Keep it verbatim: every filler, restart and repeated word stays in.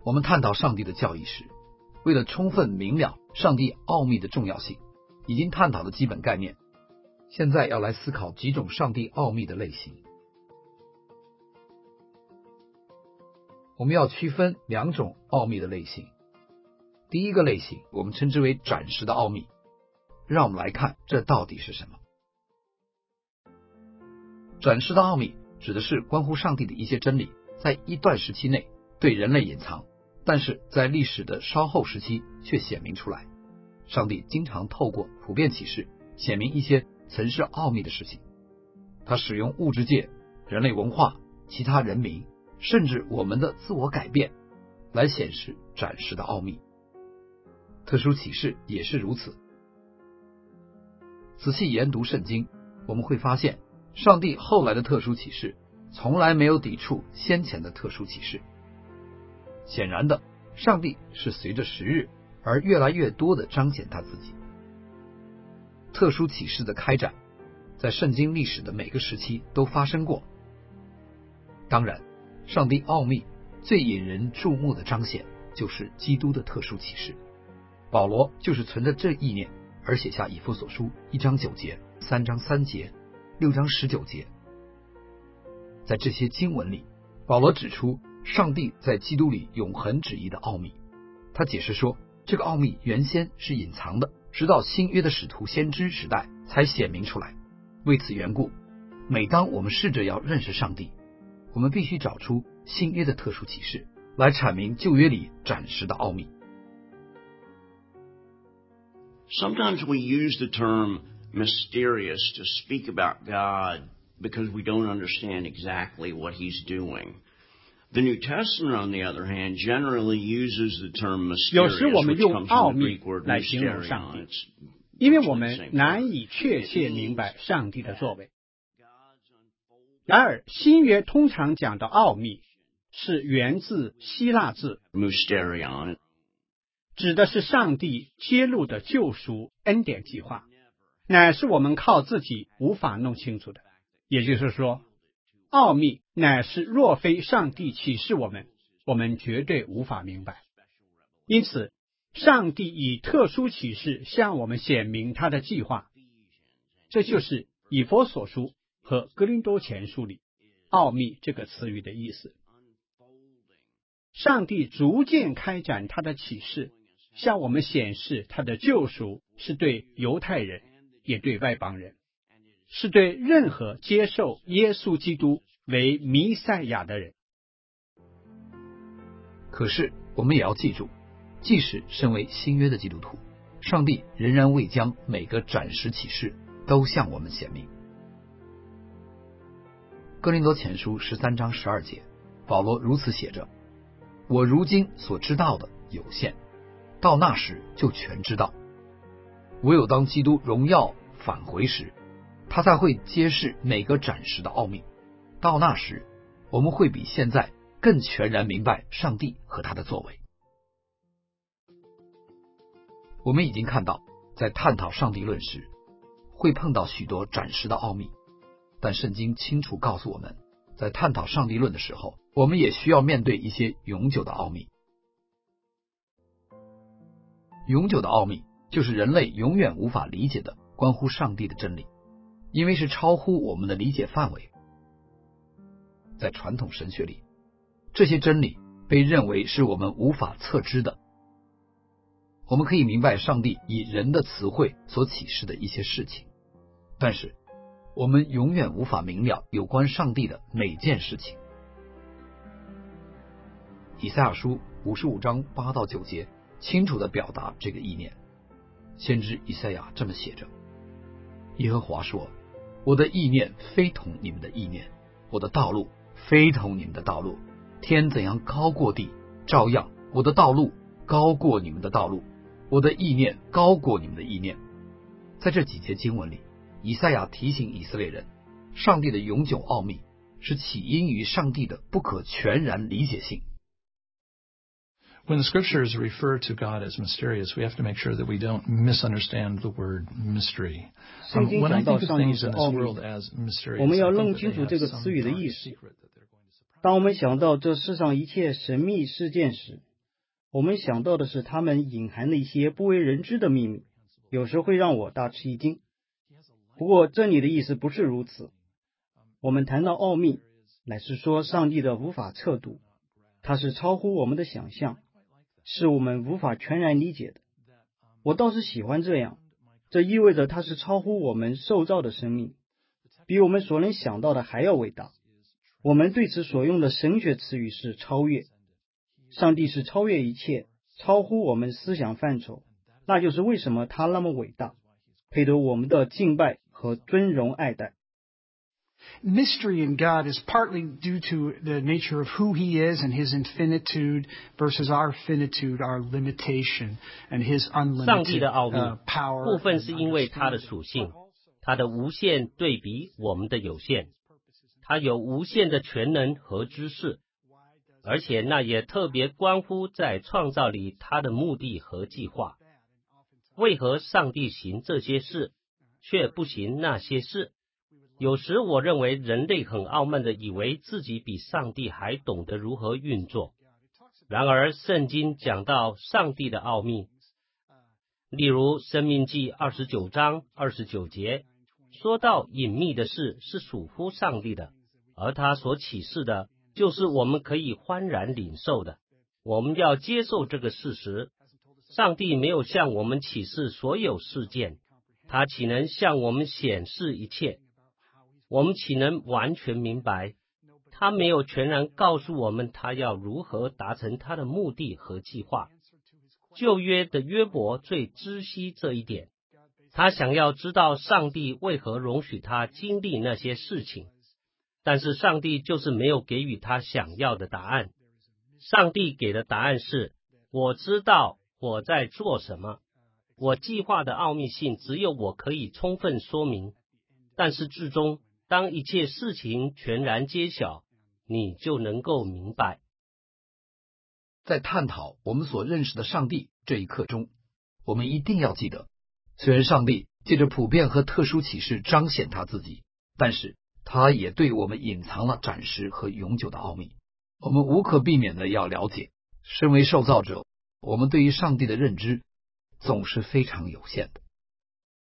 我们探讨上帝的教义时，为了充分明了上帝奥秘的重要性，已经探讨了基本概念，现在要来思考几种上帝奥秘的类型。我们要区分两种奥秘的类型。第一个类型我们称之为暂时的奥秘，让我们来看这到底是什么。暂时的奥秘指的是关乎上帝的一些真理，在一段时期内对人类隐藏，但是在历史的稍后时期却显明出来。上帝经常透过普遍启示显明一些曾是奥秘的事情，他使用物质界、人类文化、其他人民，甚至我们的自我改变来显示暂时的奥秘。特殊启示也是如此。仔细研读圣经，我们会发现上帝后来的特殊启示从来没有抵触先前的特殊启示。显然的，上帝是随着时日而越来越多地彰显他自己。特殊启示的开展在圣经历史的每个时期都发生过。当然，上帝奥秘最引人注目的彰显就是基督的特殊启示。保罗就是存着这意念而写下以弗所书一章九节、三章三节、六章十九节。在这些经文里，保罗指出上帝在基督里永恒旨意的奥秘。他解释说，这个奥秘原先是隐藏的，直到新约的使徒先知时代才显明出来。为此缘故，每当我们试着要认识上帝，我们必须找出新约的特殊启示来阐明旧约里暂时的奥秘。 Sometimes we use the term mysterious to speak about God because we don't understand exactly what he's doing. The New Testament, on the other hand, generally uses the term 有时 mysterious, 我们 which 用 comes 奥 from the 秘 Greek word 来形容上 mysterion. 帝， It's 因为 virtually 我 the 们 same 难 thing. 以确切明白上帝的作为。然而，新约通常讲的奥秘是源自希腊字， Mysterion. 指的是上帝揭露的救赎恩典计划，乃是我们靠自己无法弄清楚的。也就是说，奥秘乃是若非上帝启示我们，我们绝对无法明白。因此，上帝以特殊启示向我们显明他的计划，这就是以弗所书和哥林多前书里奥秘这个词语的意思。上帝逐渐开展他的启示，向我们显示他的救赎是对犹太人，也对外邦人，是对任何接受耶稣基督为弥赛亚的人。 可是我们也要记住，即使身为新约的基督徒，上帝仍然未将每个暂时启示都向我们显明。哥林多前书十三章十二节，保罗如此写着：我如今所知道的有限，到那时就全知道。唯有当基督荣耀返回时，他才会揭示每个暂时的奥秘。到那时，我们会比现在更全然明白上帝和他的作为。我们已经看到，在探讨上帝论时，会碰到许多暂时的奥秘，但圣经清楚告诉我们，在探讨上帝论的时候，我们也需要面对一些永久的奥秘。永久的奥秘就是人类永远无法理解的关乎上帝的真理，因为是超乎我们的理解范围。在传统神学里，这些真理被认为是我们无法测知的。我们可以明白上帝以人的词汇所启示的一些事情，但是我们永远无法明了有关上帝的每件事情。以赛亚书五十五章八到九节清楚地表达这个意念。先知以赛亚这么写着：耶和华说，我的意念非同你们的意念，我的道路非同你们的道路。天怎样高过地，照样我的道路高过你们的道路，我的意念高过你们的意念。在这几节经文里，以赛亚提醒以色列人，上帝的永久奥秘是起因于上帝的不可全然理解性。 When the scriptures refer to God as mysterious, we have to make sure that we don't misunderstand the word mystery. 圣经 When I 讲到 think of 上帝 things 是 in this 奥秘 world 的， as mysterious, 我们要 I 弄 think that 清 they 楚 have 这个 some 词语的 dark 意思。 secret that they're going to surprise. 当我们想到这世上一切神秘事件时， 我们想到的是他们隐含的一些不为人知的秘密，有时会让我大吃一惊。不过这里的意思不是如此。我们谈到奥秘，乃是说上帝的无法测度，它是超乎我们的想象，是我们无法全然理解的。我倒是喜欢这样，这意味着它是超乎我们受造的生命，比我们所能想到的还要伟大。我们对此所用的神学词语是超越。上帝是超越一切，超乎我们思想范畴，那就是为什么他那么伟大，配得我们的敬拜和尊荣爱戴。 Mystery in God is partly due to the nature of who He is and His infinitude versus our finitude, our limitation, and His 上帝 unlimited 的奥秘 uh, power. 部分是 and 因为他的 understanding. 属性，他的无限对比我们的有限，他有无限的全能和知识，而且那也特别关乎在创造里他的目的和计划。为何上帝行这些事，却不行那些事？有时我认为人类很傲慢的以为自己比上帝还懂得如何运作。然而圣经讲到上帝的奥秘，例如申命记二十九章二十九节，说到隐秘的事是属乎上帝的，而他所启示的就是我们可以欢然领受的。我们要接受这个事实，上帝没有向我们启示所有事件，他岂能向我们显示一切？我们岂能完全明白？他没有全然告诉我们他要如何达成他的目的和计划。旧约的约伯最知悉这一点，他想要知道上帝为何容许他经历那些事情，但是上帝就是没有给予他想要的答案。上帝给的答案是：我知道我在做什么，我计划的奥秘性只有我可以充分说明，但是至终当一切事情全然揭晓，你就能够明白。 在探讨我们所认识的上帝这一课中，我们一定要记得，虽然上帝借着普遍和特殊启示彰显他自己，但是他也对我们隐藏了暂时和永久的奥秘。我们无可避免的要了解，身为受造者，我们对于上帝的认知总是非常有限的。